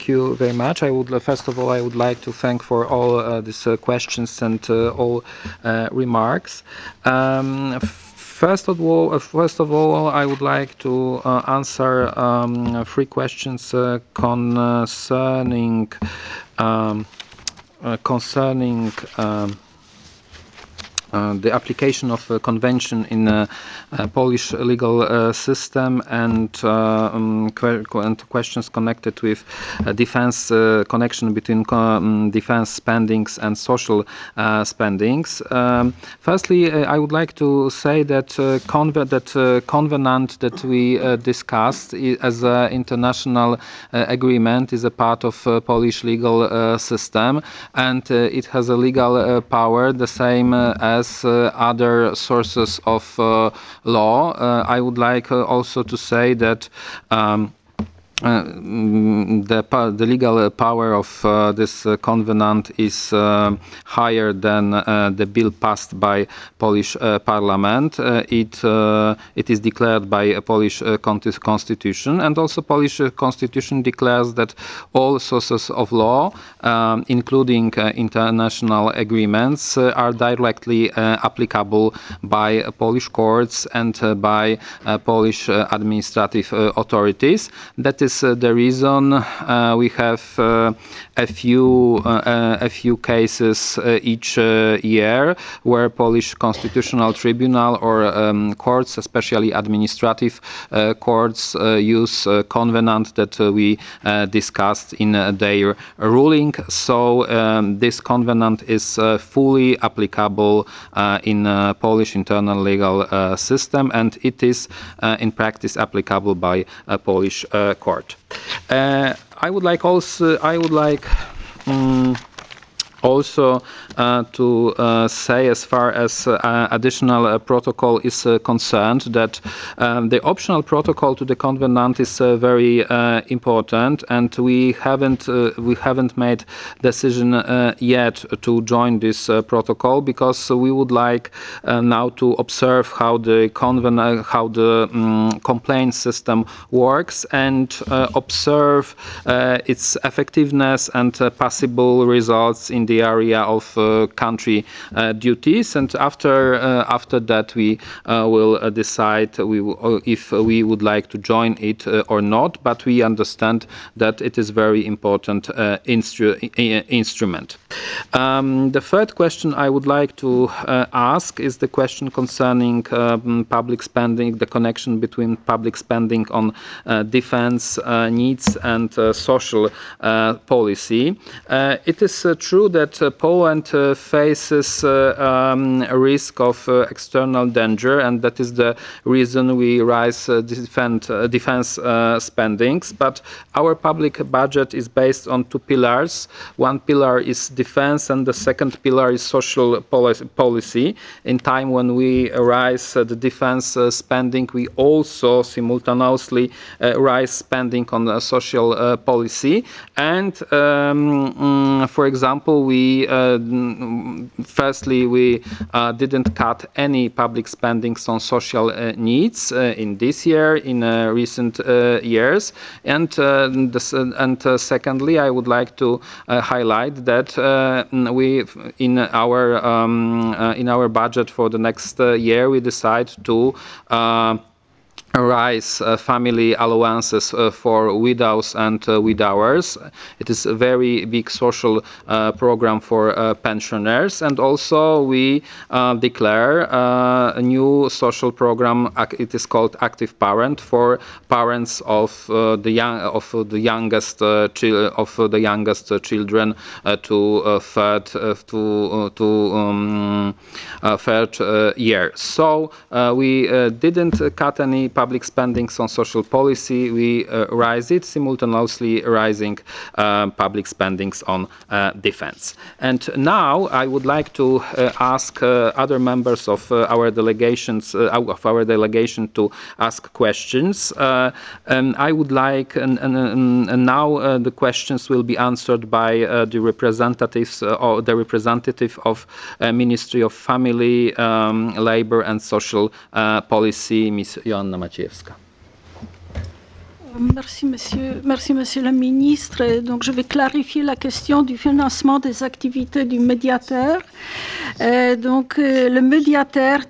thank you very much. I would first of all I would like to thank for all these questions and all remarks. First of all, I would like to answer 3 questions concerning the application of a convention in Polish legal system and questions connected with defense connection between defense spendings and social spendings. Firstly, I would like to say that covenant that we discussed as an international agreement is a part of Polish legal system, and it has a legal power the same as other sources of law. I would like also to say that the legal power of this covenant is higher than the bill passed by Polish Parliament. It is declared by a Polish constitution, and also Polish constitution declares that all sources of law, including international agreements, are directly applicable by Polish courts and by Polish administrative authorities. That is the reason we have a few cases each year where Polish Constitutional Tribunal or courts, especially administrative courts, use covenant that we discussed in their ruling. So this covenant is fully applicable in Polish internal legal system, and it is in practice applicable by a Polish court. I would like also to say, as far as additional protocol is concerned, that the optional protocol to the covenant is very important, and we haven't made decision yet to join this protocol, because we would like now to observe how the complaint system works and observe its effectiveness and possible results in the area of country duties, and after that we will decide if we would like to join it or not. But we understand that it is very important instrument. The third question I would like to ask is the question concerning public spending, the connection between public spending on defense needs and social policy. It is true that Poland faces a risk of external danger, and that is the reason we raise defense spendings. But our public budget is based on 2 pillars. One pillar is defense, and the second pillar is social policy. In time when we raise the defense spending, we also simultaneously raise spending on social policy. And for example, firstly we didn't cut any public spendings on social needs in this year, in recent years, and secondly I would like to highlight that we in our budget for the next year we decide to raise family allowances for widows and widowers. It is a very big social program for pensioners, and also we declare a new social program. It is called Active Parent, for parents of the youngest children to third year. So we didn't cut any public spendings on social policy. We raise it, simultaneously rising public spendings on defense. And now I would like to ask other members of our delegation to ask questions. I would like, and now the questions will be answered by the representatives or the representative of Ministry of Family, Labor and Social Policy, Ms. Joanna Maciejewska. Merci, Monsieur le Ministre. Donc, je vais clarifier la question du financement des activités du médiateur. Le médiateur